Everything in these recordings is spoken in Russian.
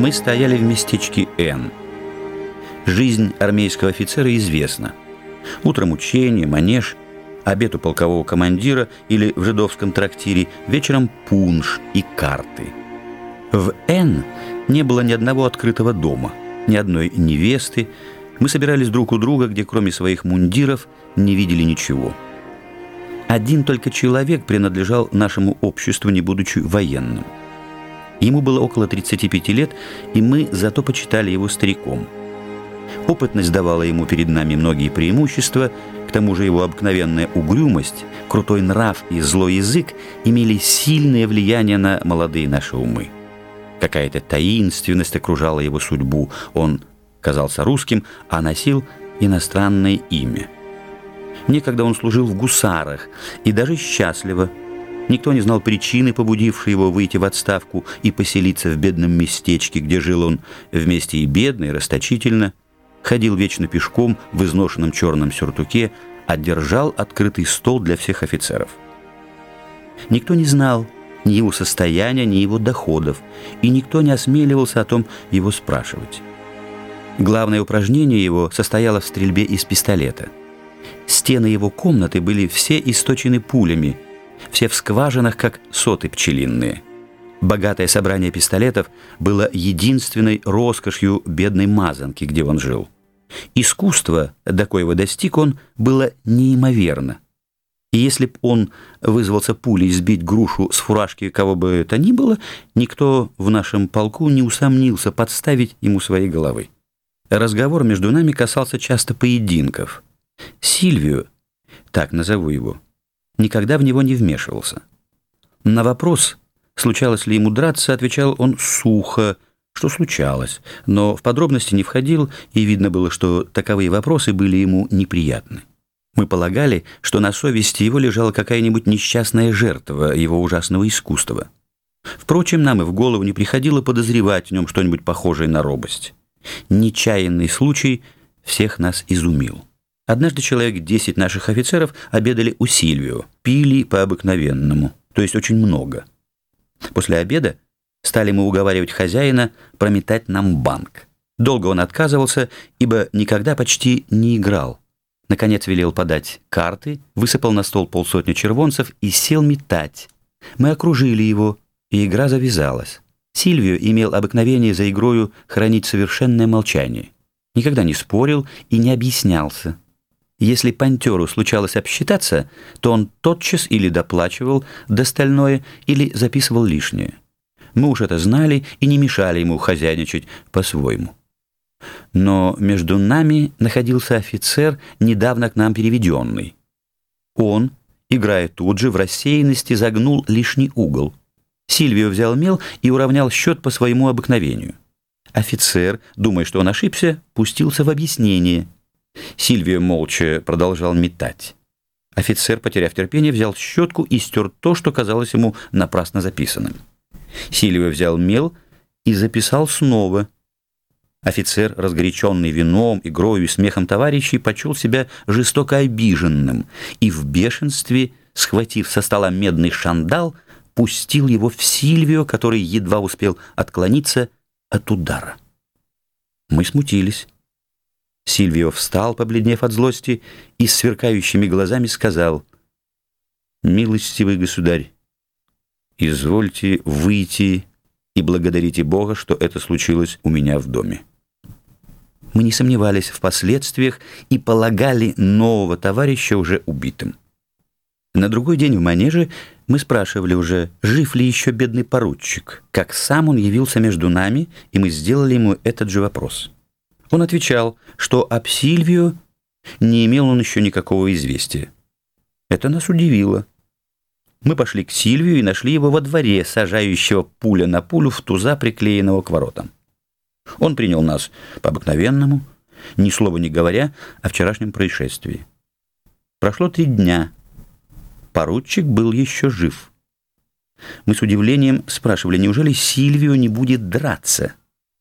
Мы стояли в местечке Н. Жизнь армейского офицера известна. Утром учение, манеж, обед у полкового командира или в жидовском трактире, вечером пунш и карты. В Н не было ни одного открытого дома, ни одной невесты. Мы собирались друг у друга, где кроме своих мундиров не видели ничего. Один только человек принадлежал нашему обществу, не будучи военным. Ему было около 35 лет, и мы зато почитали его стариком. Опытность давала ему перед нами многие преимущества, к тому же его обыкновенная угрюмость, крутой нрав и злой язык имели сильное влияние на молодые наши умы. Какая-то таинственность окружала его судьбу. Он казался русским, а носил иностранное имя. Некогда он служил в гусарах, и даже счастливо. Никто не знал причины, побудившей его выйти в отставку и поселиться в бедном местечке, где жил он вместе и бедно, и расточительно, ходил вечно пешком в изношенном черном сюртуке, а держал открытый стол для всех офицеров. Никто не знал ни его состояния, ни его доходов, и никто не осмеливался о том его спрашивать. Главное упражнение его состояло в стрельбе из пистолета. Стены его комнаты были все источены пулями, все в скважинах, как соты пчелиные. Богатое собрание пистолетов было единственной роскошью бедной мазанки, где он жил. Искусство, до коего достиг он, было неимоверно. И если б он вызвался пулей сбить грушу с фуражки кого бы то ни было, никто в нашем полку не усомнился подставить ему своей головы. Разговор между нами касался часто поединков. Сильвио, так назову его, никогда в него не вмешивался. На вопрос, случалось ли ему драться, отвечал он сухо, что случалось, но в подробности не входил, и видно было, что таковые вопросы были ему неприятны. Мы полагали, что на совести его лежала какая-нибудь несчастная жертва его ужасного искусства. Впрочем, нам и в голову не приходило подозревать в нем что-нибудь похожее на робость. Нечаянный случай всех нас изумил. Однажды человек 10 наших офицеров обедали у Сильвио, пили по-обыкновенному, то есть очень много. После обеда стали мы уговаривать хозяина прометать нам банк. Долго он отказывался, ибо никогда почти не играл. Наконец велел подать карты, высыпал на стол полсотни червонцев и сел метать. Мы окружили его, и игра завязалась. Сильвио имел обыкновение за игрою хранить совершенное молчание. Никогда не спорил и не объяснялся. Если пантеру случалось обсчитаться, то он тотчас или доплачивал достальное, или записывал лишнее. Мы уж это знали и не мешали ему хозяйничать по-своему. Но между нами находился офицер, недавно к нам переведенный. Он, играя тут же, в рассеянности загнул лишний угол. Сильвио взял мел и уравнял счет по своему обыкновению. Офицер, думая, что он ошибся, пустился в объяснение. Сильвио молча продолжал метать. Офицер, потеряв терпение, взял щетку и стер то, что казалось ему напрасно записанным. Сильвио взял мел и записал снова. Офицер, разгоряченный вином, игрою и смехом товарищей, почел себя жестоко обиженным и в бешенстве, схватив со стола медный шандал, пустил его в Сильвио, который едва успел отклониться от удара. Мы смутились. Сильвио встал, побледнев от злости, и с сверкающими глазами сказал: «Милостивый государь, извольте выйти и благодарите Бога, что это случилось у меня в доме». Мы не сомневались в последствиях и полагали нового товарища уже убитым. На другой день в манеже мы спрашивали уже, жив ли еще бедный поручик, как сам он явился между нами, и мы сделали ему этот же вопрос. Он отвечал, что об Сильвио не имел он еще никакого известия. Это нас удивило. Мы пошли к Сильвио и нашли его во дворе, сажающего пуля на пулю в туза, приклеенного к воротам. Он принял нас по-обыкновенному, ни слова не говоря о вчерашнем происшествии. Прошло 3 дня. Поручик был еще жив. Мы с удивлением спрашивали, неужели Сильвио не будет драться?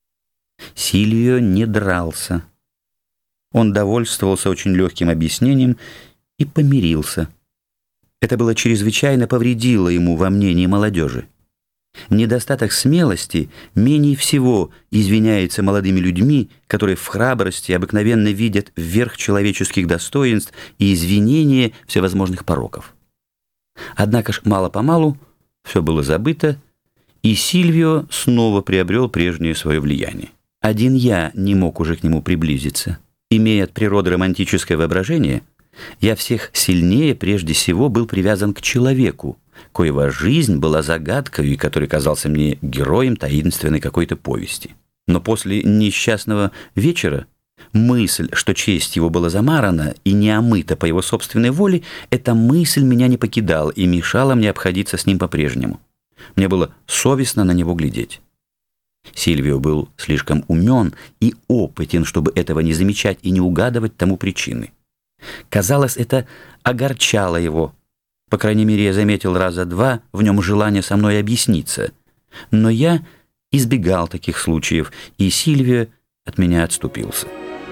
Сильвио не дрался. Он довольствовался очень легким объяснением и помирился. Это было чрезвычайно повредило ему во мнении молодежи. Недостаток смелости менее всего извиняется молодыми людьми, которые в храбрости обыкновенно видят верх человеческих достоинств и извинения всевозможных пороков. Однако ж мало-помалу все было забыто, и Сильвио снова приобрел прежнее свое влияние. Один я не мог уже к нему приблизиться. Имея от природы романтическое воображение, я всех сильнее прежде всего был привязан к человеку, коего жизнь была загадкой, и который казался мне героем таинственной какой-то повести. Но после несчастного вечера мысль, что честь его была замарана и не омыта по его собственной воле, эта мысль меня не покидала и мешала мне обходиться с ним по-прежнему. Мне было совестно на него глядеть. Сильвио был слишком умен и опытен, чтобы этого не замечать и не угадывать тому причины. Казалось, это огорчало его. По крайней мере, я заметил раза два в нем желание со мной объясниться. Но я избегал таких случаев, и Сильвио от меня отступился.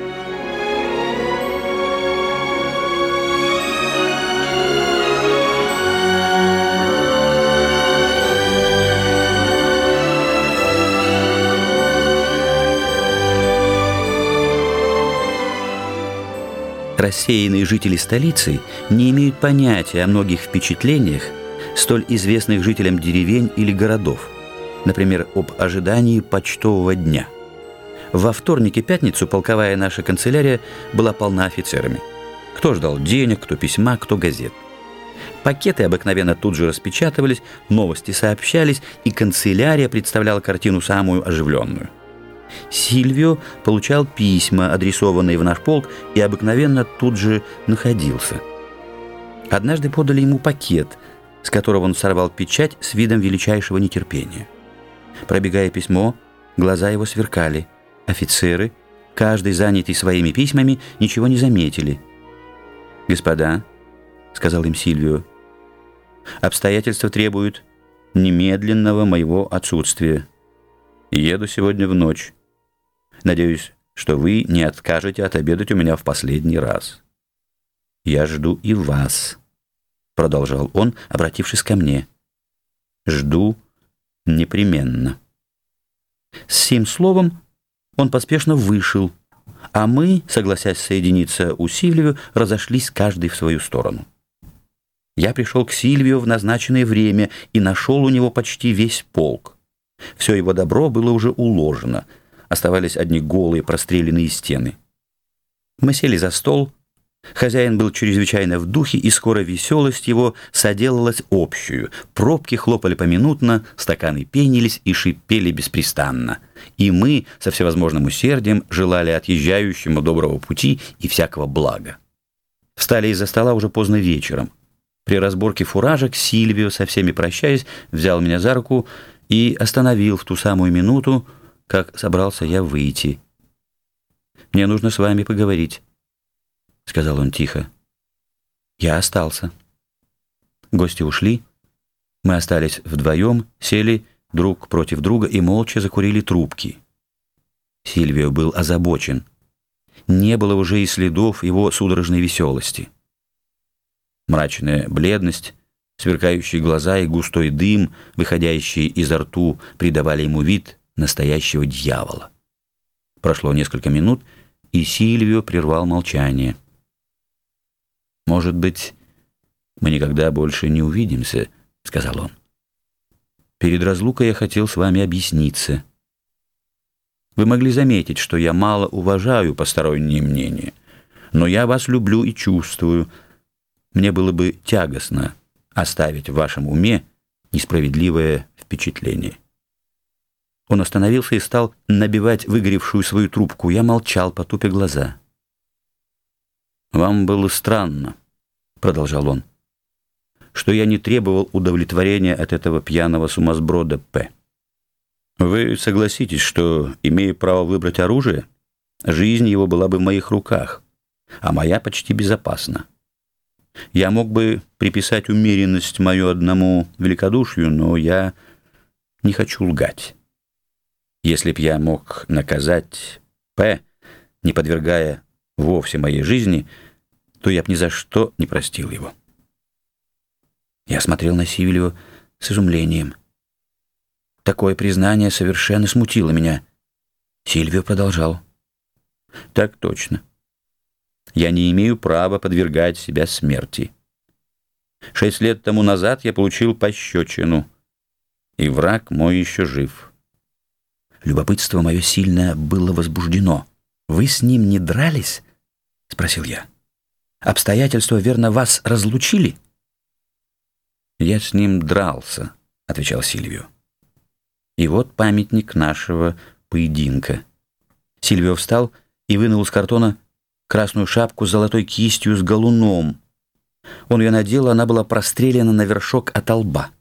Рассеянные жители столицы не имеют понятия о многих впечатлениях, столь известных жителям деревень или городов, например, об ожидании почтового дня. Во вторник и пятницу полковая наша канцелярия была полна офицерами. Кто ждал денег, кто письма, кто газет. Пакеты обыкновенно тут же распечатывались, новости сообщались, и канцелярия представляла картину самую оживленную. Сильвио получал письма, адресованные в наш полк, и обыкновенно тут же находился. Однажды подали ему пакет, с которого он сорвал печать с видом величайшего нетерпения. Пробегая письмо, глаза его сверкали. Офицеры, каждый занятый своими письмами, ничего не заметили. «Господа», — сказал им Сильвио, — «обстоятельства требуют немедленного моего отсутствия. Еду сегодня в ночь. Надеюсь, что вы не откажете отобедать у меня в последний раз. Я жду и вас», — продолжал он, обратившись ко мне. «Жду непременно». С сим словом он поспешно вышел, а мы, согласясь соединиться у Сильвио, разошлись каждый в свою сторону. Я пришел к Сильвио в назначенное время и нашел у него почти весь полк. Все его добро было уже уложено, оставались одни голые простреленные стены. Мы сели за стол. Хозяин был чрезвычайно в духе, и скоро веселость его соделалась общую. Пробки хлопали поминутно, стаканы пенились и шипели беспрестанно. И мы со всевозможным усердием желали отъезжающему доброго пути и всякого блага. Встали из-за стола уже поздно вечером. При разборке фуражек Сильвио, со всеми прощаясь, взял меня за руку и остановил в ту самую минуту, как собрался я выйти. «Мне нужно с вами поговорить», — сказал он тихо. Я остался. Гости ушли. Мы остались вдвоем, сели друг против друга и молча закурили трубки. Сильвио был озабочен. Не было уже и следов его судорожной веселости. Мрачная бледность, сверкающие глаза и густой дым, выходящий изо рту, придавали ему вид настоящего дьявола. Прошло несколько минут, и Сильвио прервал молчание. «Может быть, мы никогда больше не увидимся», — сказал он. «Перед разлукой я хотел с вами объясниться. Вы могли заметить, что я мало уважаю посторонние мнения, но я вас люблю и чувствую. Мне было бы тягостно оставить в вашем уме несправедливое впечатление». Он остановился и стал набивать выгоревшую свою трубку. Я молчал, потупя глаза. «Вам было странно, — продолжал он, — что я не требовал удовлетворения от этого пьяного сумасброда П. Вы согласитесь, что, имея право выбрать оружие, жизнь его была бы в моих руках, а моя почти безопасна. Я мог бы приписать умеренность мою одному великодушию, но я не хочу лгать. Если б я мог наказать П, не подвергая вовсе моей жизни, то я б ни за что не простил его». Я смотрел на Сильвио с изумлением. Такое признание совершенно смутило меня. Сильвио продолжал. «Так точно. Я не имею права подвергать себя смерти. 6 лет тому назад я получил пощечину, и враг мой еще жив». Любопытство мое сильно было возбуждено. «Вы с ним не дрались?» — спросил я. «Обстоятельства, верно, вас разлучили?» «Я с ним дрался», — отвечал Сильвио. «И вот памятник нашего поединка». Сильвио встал и вынул из картона красную шапку с золотой кистью с галуном. Он ее надел, она была прострелена на вершок ото лба.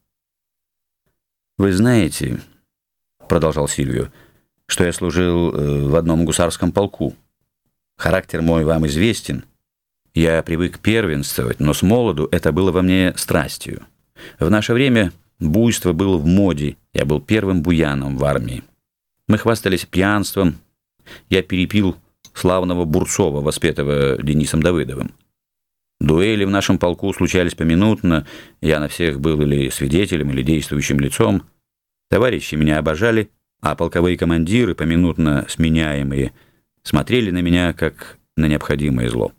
«Вы знаете, — продолжал Сильвио, — что я служил в одном гусарском полку. Характер мой вам известен. Я привык первенствовать, но с молоду это было во мне страстью. В наше время буйство было в моде, я был первым буяном в армии. Мы хвастались пьянством, я перепил славного Бурцова, воспетого Денисом Давыдовым. Дуэли в нашем полку случались поминутно, я на всех был или свидетелем, или действующим лицом. Товарищи меня обожали, а полковые командиры, поминутно сменяемые, смотрели на меня, как на необходимое зло.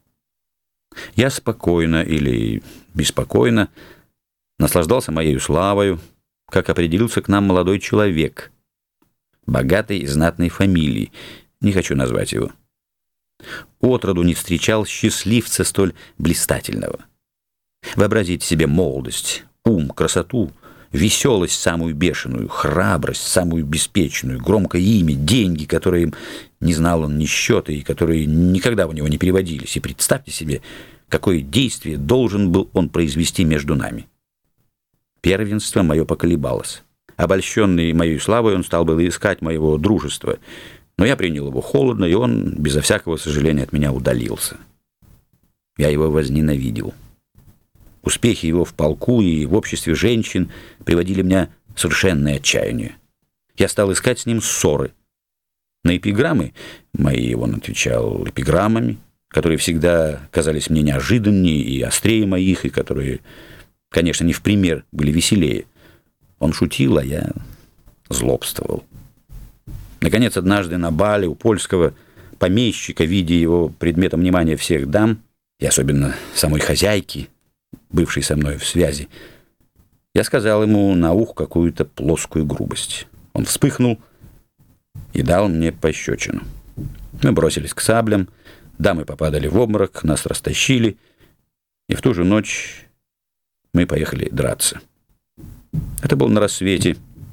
Я спокойно или беспокойно наслаждался моею славою, как определился к нам молодой человек, богатой и знатной фамилии, не хочу назвать его. Отроду не встречал счастливца столь блистательного. Вообразите себе молодость, ум, красоту, веселость самую бешеную, храбрость самую беспечную, громкое имя, деньги, которые не знал он ни счета и которые никогда у него не переводились. И представьте себе, какое действие должен был он произвести между нами. Первенство мое поколебалось. Обольщенный моей славой, он стал было искать моего дружества, но я принял его холодно, и он, безо всякого сожаления, от меня удалился. Я его возненавидел. Успехи его в полку и в обществе женщин приводили меня в совершенное отчаяние. Я стал искать с ним ссоры. На эпиграммы мои он отвечал эпиграммами, которые всегда казались мне неожиданнее и острее моих, и которые, конечно, не в пример были веселее. Он шутил, а я злобствовал. Наконец, однажды на бале у польского помещика, видя его предметом внимания всех дам, и особенно самой хозяйки, бывшей со мной в связи, я сказал ему на ухо какую-то плоскую грубость. Он вспыхнул и дал мне пощечину. Мы бросились к саблям, дамы попадали в обморок, нас растащили, и в ту же ночь мы поехали драться. Это было на рассвете.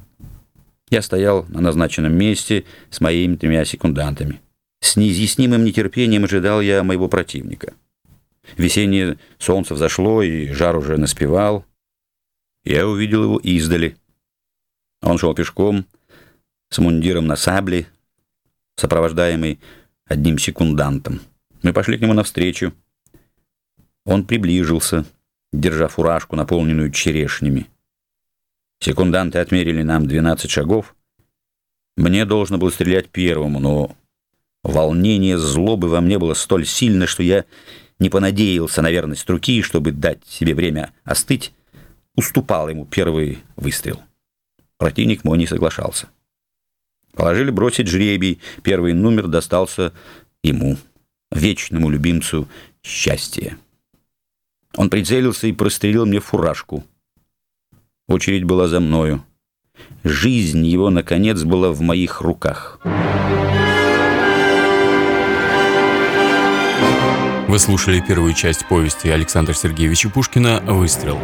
Я стоял на назначенном месте с моими 3 секундантами. С неизъяснимым нетерпением ожидал я моего противника. Весеннее солнце взошло, и жар уже наспевал. Я увидел его издали. Он шел пешком, с мундиром на сабле, сопровождаемый 1 секундантом. Мы пошли к нему навстречу. Он приближился, держа фуражку, наполненную черешнями. Секунданты отмерили нам 12 шагов. Мне должно было стрелять первому, но волнение злобы во мне было столь сильно, что я не понадеялся на верность руки, чтобы дать себе время остыть, уступал ему первый выстрел. Противник мой не соглашался. Положили бросить жребий, первый номер достался ему, вечному любимцу счастья. Он прицелился и прострелил мне фуражку. Очередь была за мною. Жизнь его, наконец, была в моих руках. Вы слушали первую часть повести Александра Сергеевича Пушкина «Выстрел».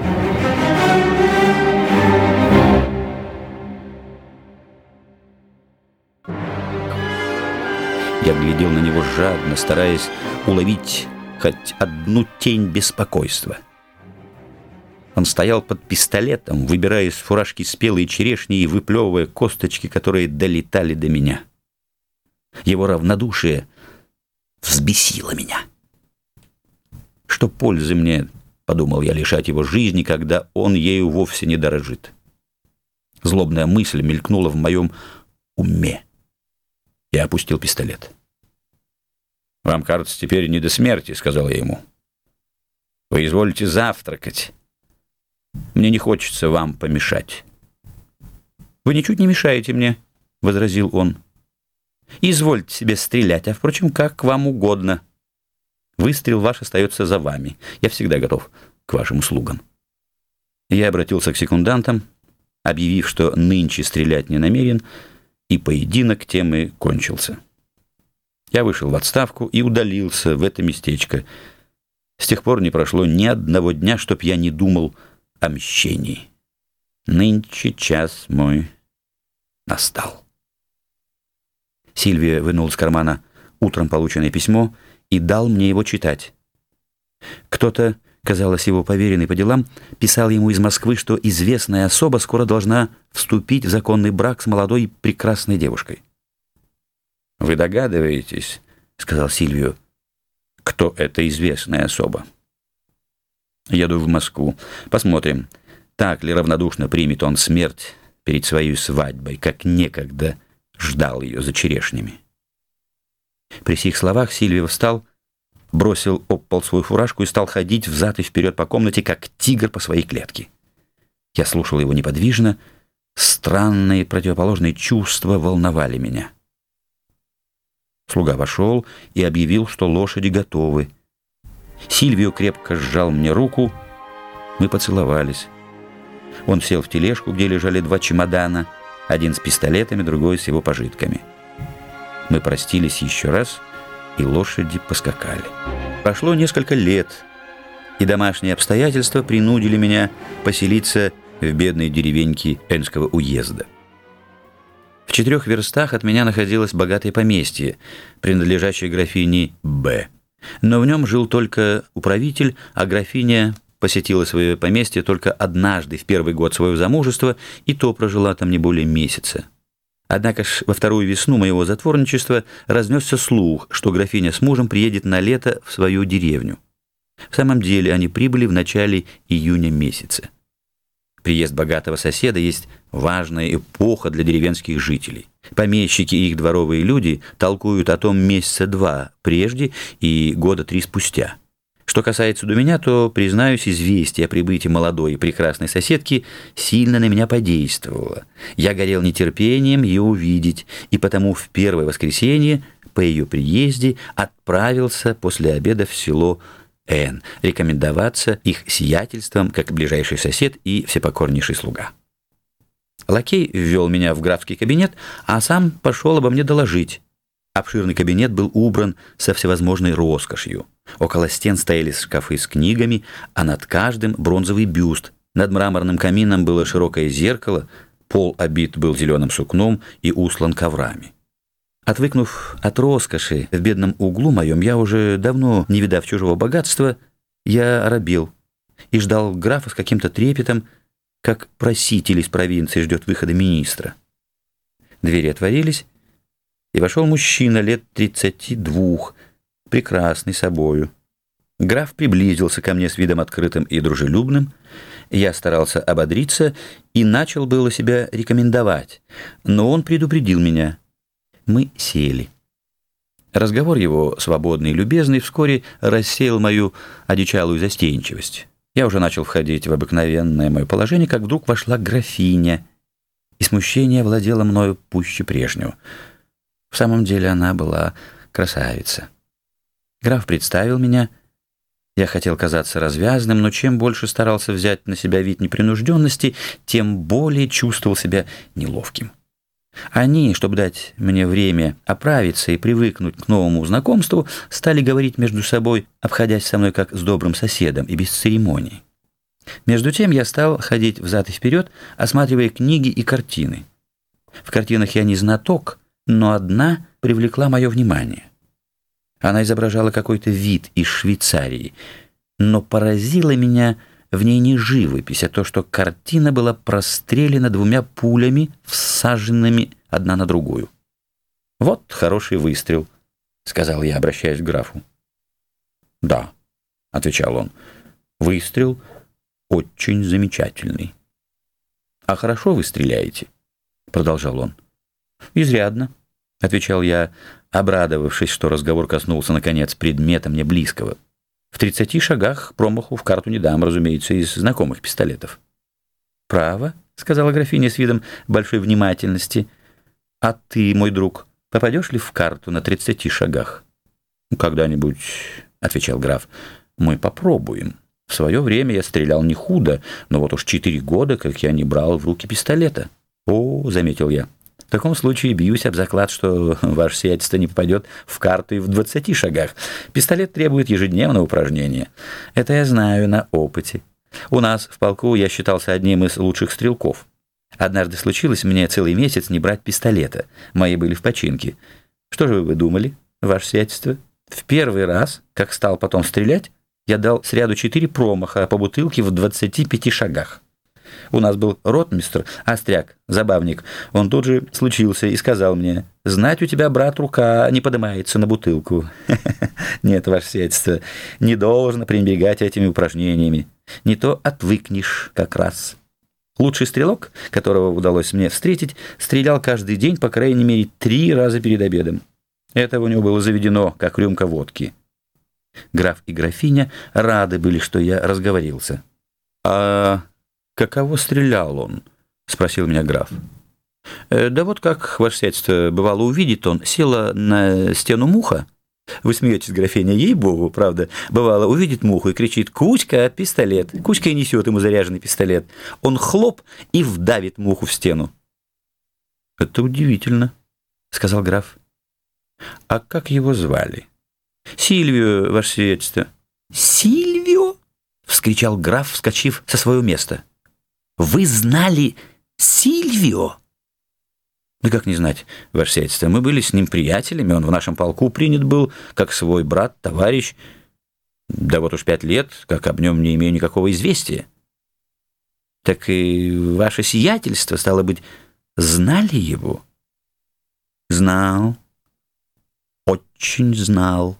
Я глядел на него жадно, стараясь уловить хоть одну тень беспокойства. Он стоял под пистолетом, выбирая из фуражки спелые черешни и выплевывая косточки, которые долетали до меня. Его равнодушие взбесило меня. Что пользы мне, подумал я, лишать его жизни, когда он ею вовсе не дорожит. Злобная мысль мелькнула в моем уме. Я опустил пистолет. «Вам, кажется, теперь не до смерти», — сказал я ему. «Вы изволите завтракать. Мне не хочется вам помешать». «Вы ничуть не мешаете мне», — возразил он. «Извольте себе стрелять, а, впрочем, как вам угодно. Выстрел ваш остается за вами. Я всегда готов к вашим услугам». Я обратился к секундантам, объявив, что нынче стрелять не намерен, и поединок тем и кончился. Я вышел в отставку и удалился в это местечко. С тех пор не прошло ни одного дня, чтоб я не думал о мщении. Нынче час мой настал. Сильвия вынул из кармана утром полученное письмо и дал мне его читать. Кто-то, казалось, его поверенный по делам, писал ему из Москвы, что известная особа скоро должна вступить в законный брак с молодой прекрасной девушкой. «Вы догадываетесь, — сказал Сильвию, — кто эта известная особа? Еду в Москву. Посмотрим, так ли равнодушно примет он смерть перед своей свадьбой, как некогда ждал ее за черешнями». При сих словах Сильвия встал, бросил об пол свою фуражку и стал ходить взад и вперед по комнате, как тигр по своей клетке. Я слушал его неподвижно. Странные противоположные чувства волновали меня. Слуга вошел и объявил, что лошади готовы. Сильвио крепко сжал мне руку. Мы поцеловались. Он сел в тележку, где лежали 2 чемодана, один с пистолетами, другой с его пожитками. Мы простились еще раз, и лошади поскакали. Прошло несколько лет, и домашние обстоятельства принудили меня поселиться в бедной деревеньке Энского уезда. В 4 верстах от меня находилось богатое поместье, принадлежащее графине Б. Но в нем жил только управитель, а графиня посетила свое поместье только однажды в первый год своего замужества, и то прожила там не более месяца. Однако ж во вторую весну моего затворничества разнесся слух, что графиня с мужем приедет на лето в свою деревню. В самом деле они прибыли в начале июня месяца. Приезд богатого соседа есть важная эпоха для деревенских жителей. Помещики и их дворовые люди толкуют о том месяца 2 прежде и года 3 спустя. Что касается до меня, то, признаюсь, известие о прибытии молодой и прекрасной соседки сильно на меня подействовало. Я горел нетерпением ее увидеть, и потому в первое воскресенье по ее приезде отправился после обеда в село Н, рекомендоваться их сиятельством как ближайший сосед и всепокорнейший слуга. Лакей ввел меня в графский кабинет, а сам пошел обо мне доложить. Обширный кабинет был убран со всевозможной роскошью. Около стен стояли шкафы с книгами, а над каждым бронзовый бюст. Над мраморным камином было широкое зеркало, пол обит был зеленым сукном и услан коврами. Отвыкнув от роскоши в бедном углу моем, я уже давно, не видав чужого богатства, я оробел и ждал графа с каким-то трепетом, как проситель из провинции ждет выхода министра. Двери отворились, и вошел мужчина лет 32, прекрасный собою. Граф приблизился ко мне с видом открытым и дружелюбным. Я старался ободриться и начал было себя рекомендовать, но он предупредил меня. Мы сели. Разговор его, свободный и любезный, вскоре рассеял мою одичалую застенчивость. Я уже начал входить в обыкновенное мое положение, как вдруг вошла графиня, и смущение владело мною пуще прежнего. В самом деле она была красавица. Граф представил меня. Я хотел казаться развязным, но чем больше старался взять на себя вид непринужденности, тем более чувствовал себя неловким. Они, чтобы дать мне время оправиться и привыкнуть к новому знакомству, стали говорить между собой, обходясь со мной как с добрым соседом и без церемоний. Между тем я стал ходить взад и вперед, осматривая книги и картины. В картинах я не знаток, но одна привлекла мое внимание. Она изображала какой-то вид из Швейцарии, но поразила меня в ней не живопись, а то, что картина была прострелена 2 пулями, всаженными одна на другую. «Вот хороший выстрел», — сказал я, обращаясь к графу. «Да», — отвечал он, — «выстрел очень замечательный». «А хорошо вы стреляете?» — продолжал он. «Изрядно», — отвечал я, обрадовавшись, что разговор коснулся, наконец, предмета мне близкого. «В 30 шагах промаху в карту не дам, разумеется, из знакомых пистолетов». «Право?» — сказала графиня с видом большой внимательности. «А ты, мой друг, попадешь ли в карту на 30 шагах?» «Когда-нибудь», — отвечал граф, — «мы попробуем. В свое время я стрелял не худо, но вот уж 4 года, как я не брал в руки пистолета». «О», — заметил я, — «в таком случае бьюсь об заклад, что ваше сиятельство не попадет в карту и в 20 шагах. Пистолет требует ежедневного упражнения. Это я знаю на опыте. У нас в полку я считался одним из лучших стрелков. Однажды случилось мне целый месяц не брать пистолета. Мои были в починке. Что же вы думали, ваше сиятельство? В первый раз, как стал потом стрелять, я дал сряду 4 промаха по бутылке в 25 шагах. У нас был ротмистр, остряк, забавник. Он тут же случился и сказал мне: «Знать у тебя, брат, рука не поднимается на бутылку». Нет, ваше сиятельство, не должно пренебрегать этими упражнениями. Не то отвыкнешь как раз. Лучший стрелок, которого удалось мне встретить, стрелял каждый день по крайней мере 3 раза перед обедом. Это у него было заведено, как рюмка водки. Граф и графиня рады были, что я разговорился. «А каково стрелял он?» — спросил меня граф. «Да вот как, ваше сиятельство, бывало, увидит он, села на стену муха». Вы смеетесь, графиня, ей-богу, правда. Бывало, увидит муху и кричит: «Кузька, пистолет!» Кузька и несет ему заряженный пистолет. Он хлоп и вдавит муху в стену. «Это удивительно», — сказал граф. «А как его звали?» «Сильвио, ваше сиятельство». «Сильвио?» — вскричал граф, вскочив со своего места. «Вы знали Сильвио?» «Да как не знать, ваше сиятельство, мы были с ним приятелями, он в нашем полку принят был, как свой брат, товарищ. Да вот уж 5 лет, как об нем не имею никакого известия». «Так и ваше сиятельство, стало быть, знали его?» «Знал, очень знал».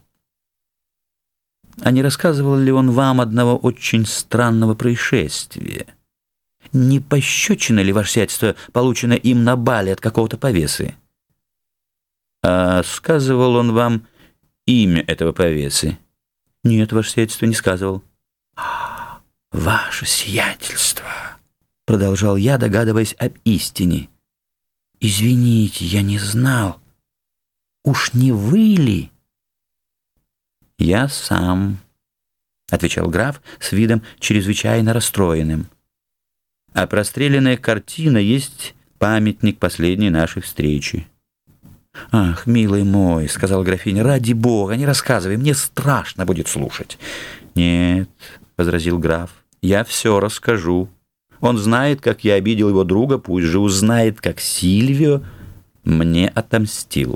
«А не рассказывал ли он вам одного очень странного происшествия? Не пощечина ли, ваше сиятельство, получена им на бале от какого-то повесы?» «А сказывал он вам имя этого повесы?» «Нет, ваше сиятельство, не сказывал». «Ваше сиятельство», — продолжал я, догадываясь об истине. «Извините, я не знал. Уж не вы ли?» «Я сам», — отвечал граф с видом чрезвычайно расстроенным. «А простреленная картина есть памятник последней нашей встречи». «Ах, милый мой», — сказала графиня, — «ради бога, не рассказывай, мне страшно будет слушать». «Нет», — возразил граф, — «я все расскажу. Он знает, как я обидел его друга, пусть же узнает, как Сильвио мне отомстил».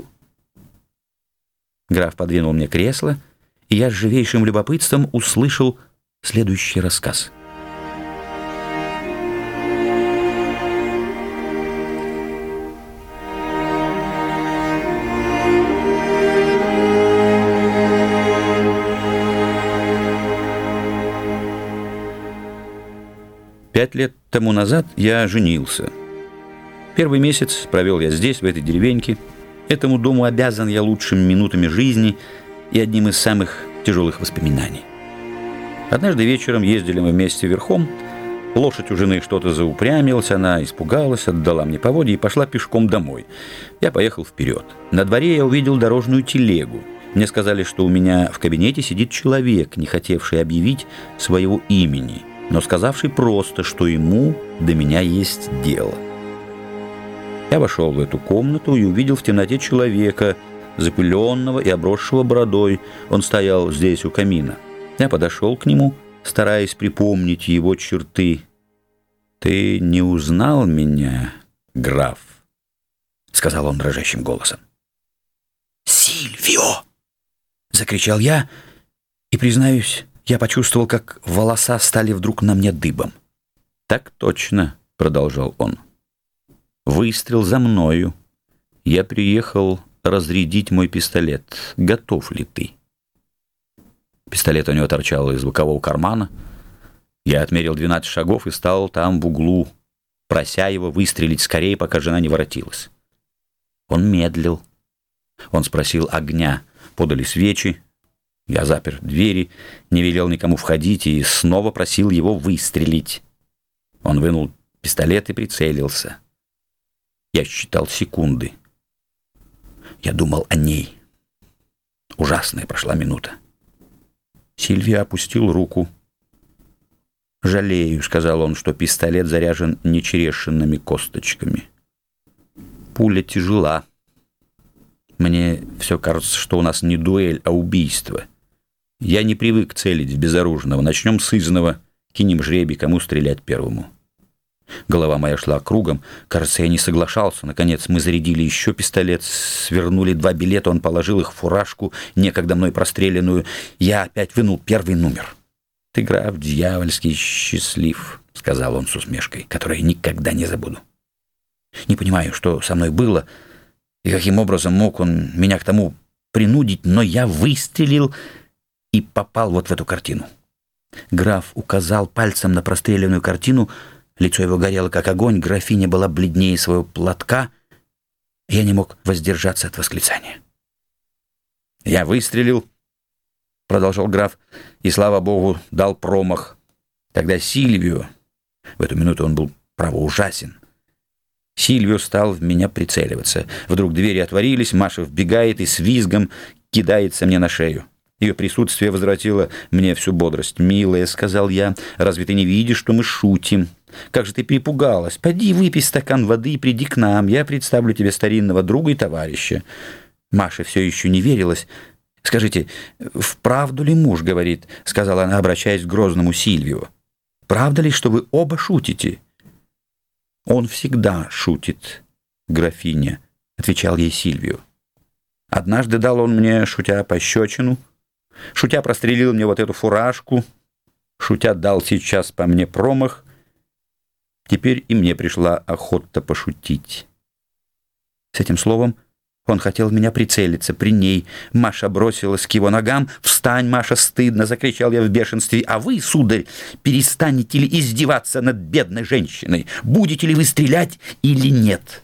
Граф подвинул мне кресло, и я с живейшим любопытством услышал следующий рассказ. Пять лет тому назад я женился. Первый месяц провел я здесь, в этой деревеньке. Этому дому обязан я лучшими минутами жизни и одним из самых тяжелых воспоминаний. Однажды вечером ездили мы вместе верхом. Лошадь у жены что-то заупрямилась, она испугалась, отдала мне поводья и пошла пешком домой. Я поехал вперед. На дворе я увидел дорожную телегу. Мне сказали, что у меня в кабинете сидит человек, не хотевший объявить своего имени, но сказавший просто, что ему до меня есть дело. Я вошел в эту комнату и увидел в темноте человека, запыленного и обросшего бородой. Он стоял здесь у камина. Я подошел к нему, стараясь припомнить его черты. «Ты не узнал меня, граф?» — сказал он дрожащим голосом. «Сильвио!» — закричал я, и, признаюсь, я почувствовал, как волоса стали вдруг на мне дыбом. «Так точно», — продолжал он. «Выстрел за мною. Я приехал разрядить мой пистолет. Готов ли ты?» Пистолет у него торчал из бокового кармана. Я отмерил 12 шагов и стал там в углу, прося его выстрелить скорее, пока жена не воротилась. Он медлил. Он спросил огня. Подали свечи. Я запер двери, не велел никому входить и снова просил его выстрелить. Он вынул пистолет и прицелился. Я считал секунды. Я думал о ней. Ужасная прошла минута. Сильвио опустил руку. «Жалею», — сказал он, — «что пистолет заряжен не черешенными косточками. Пуля тяжела. Мне все кажется, что у нас не дуэль, а убийство. Я не привык целить в безоружного. Начнем с изного, кинем жребий, кому стрелять первому». Голова моя шла кругом. Кажется, я не соглашался. Наконец мы зарядили еще пистолет, свернули 2 билета, он положил их в фуражку, некогда мной простреленную. Я опять вынул первый номер. «Ты, граф, дьявольски счастлив», — сказал он с усмешкой, которую я никогда не забуду. Не понимаю, что со мной было, и каким образом мог он меня к тому принудить, но я выстрелил и попал вот в эту картину. Граф указал пальцем на простреленную картину. Лицо его горело, как огонь, графиня была бледнее своего платка. Я не мог воздержаться от восклицания. «Я выстрелил», — продолжал граф, — «и, слава богу, дал промах. Тогда Сильвио, в эту минуту он был, право, ужасен, Сильвио стал в меня прицеливаться. Вдруг двери отворились, Маша вбегает и с визгом кидается мне на шею. Ее присутствие возвратило мне всю бодрость. «Милая», — сказал я, — «разве ты не видишь, что мы шутим? Как же ты перепугалась? Поди выпей стакан воды и приди к нам. Я представлю тебе старинного друга и товарища». Маше все еще не верилось. «Скажите, вправду ли муж говорит?» — сказала она, обращаясь к грозному Сильвио. «Правда ли, что вы оба шутите?» «Он всегда шутит, графиня», — отвечал ей Сильвио. «Однажды дал он мне, шутя, пощечину, шутя прострелил мне вот эту фуражку, шутя дал сейчас по мне промах. Теперь и мне пришла охота пошутить». С этим словом он хотел в меня прицелиться. При ней Маша бросилась к его ногам. «Встань, Маша, стыдно!» — закричал я в бешенстве. «А вы, сударь, перестанете ли издеваться над бедной женщиной? Будете ли вы стрелять или нет?»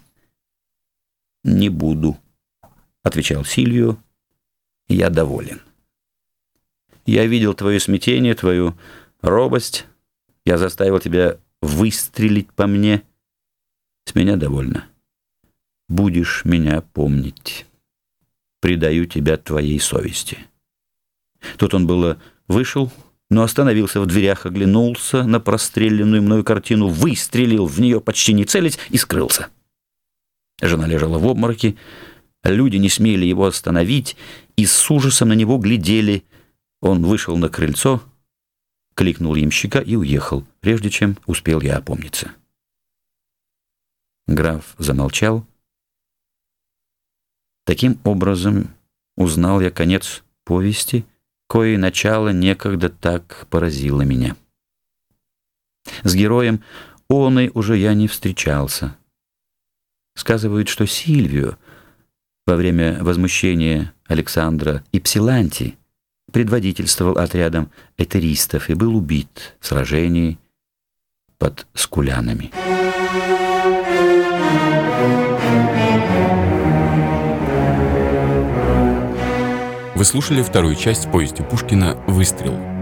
«Не буду», — отвечал Сильвио. «Я доволен. Я видел твое смятение, твою робость. Я заставил тебя выстрелить по мне. С меня довольно. Будешь меня помнить. Предаю тебя твоей совести». Тут он было вышел, но остановился в дверях, оглянулся на простреленную мною картину, выстрелил в нее, почти не целясь, и скрылся. Жена лежала в обмороке, люди не смели его остановить и с ужасом на него глядели. Он вышел на крыльцо, кликнул ямщика и уехал, прежде чем успел я опомниться. Граф замолчал. Таким образом узнал я конец повести, кое начало некогда так поразило меня. С героем оной уже я не встречался. Сказывают, что Сильвио во время возмущения Александра и Псиланти предводительствовал отрядом этеристов и был убит в сражении под Скулянами. Вы слушали вторую часть повести Пушкина «Выстрел».